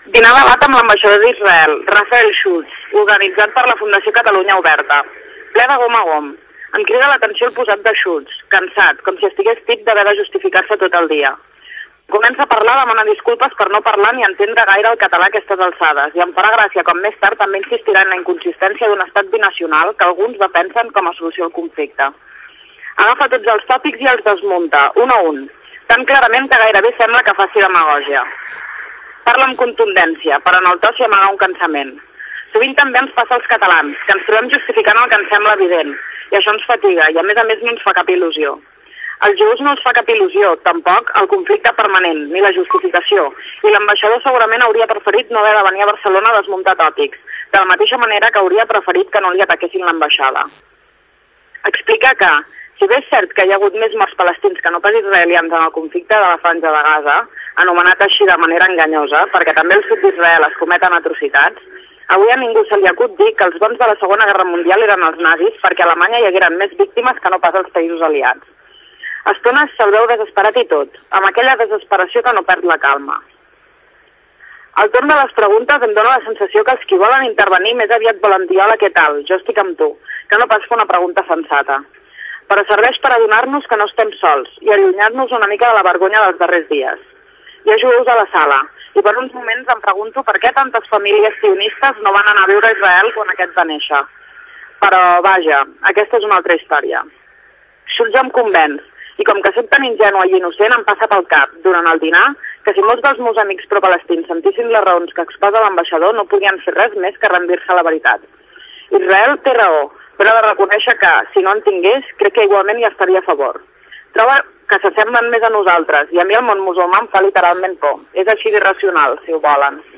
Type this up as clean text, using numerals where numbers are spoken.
Dinar debat amb l'ambaixador d'Israel, Rafael Schutz, organitzat per la Fundació Catalunya Oberta. Ple de gom a gom. Em crida l'atenció el posat de Schutz, cansat, com si estigués tip d'haver de justificar-se tot el dia. Comença a parlar, demana disculpes per no parlar ni entendre gaire el català a aquestes alçades, i em farà gràcia com més tard també insistirà en la inconsistència d'un estat binacional que alguns defensen com a solució al conflicte. Agafa tots els tòpics i els desmunta, un a un, tan clarament que gairebé sembla que faci demagògia. Parla amb contundència, però en el to s'hi amaga un cansament. Sovint també ens passa als catalans, que ens trobem justificant el que ens sembla evident, i això ens fatiga, i a més no ens fa cap il·lusió. Als jueus no els fa cap il·lusió, tampoc, el conflicte permanent, ni la justificació, i l'ambaixador segurament hauria preferit no haver de venir a Barcelona a desmuntar tòpics, de la mateixa manera que hauria preferit que no li ataquessin l'ambaixada. Explica que, si bé és cert que hi ha hagut més morts palestins que no pas israelians en el conflicte de la Franja de Gaza, anomenat així de manera enganyosa, perquè també al sud d'Israel es cometen atrocitats, avui a ningú se li acut dir que els bons de la Segona Guerra Mundial eren els nazis perquè a Alemanya hi hagueren més víctimes que no pas als països aliats. A estones se'l veu desesperat i tot, amb aquella desesperació que no perd la calma. Al torn de les preguntes em dóna la sensació que els qui volen intervenir més aviat volen dir «Hola, què tal? Jo estic amb tu», que no pas fer una pregunta sensata. Però serveix per adonar-nos que no estem sols i allunyar-nos una mica de la vergonya dels darrers dies. Hi ha jueus a la sala, i per uns moments em pregunto per què tantes famílies sionistes no van anar a viure a Israel quan aquest va néixer. Però, vaja, aquesta és una altra història. Schutz em convenç, i com que soc tan ingenu i innocent em passa pel cap, durant el dinar, que si molts dels meus amics pro-palestins sentissin les raons que exposa l'ambaixador no podien fer res més que rendir-se a la veritat. Israel té raó, però ha de reconèixer que, si no en tingués, crec que igualment hi estaria a favor. Troba que s'assemblen més a nosaltres, i a mi el món musulmà em fa literalment por. És així d'irracional, si ho volen.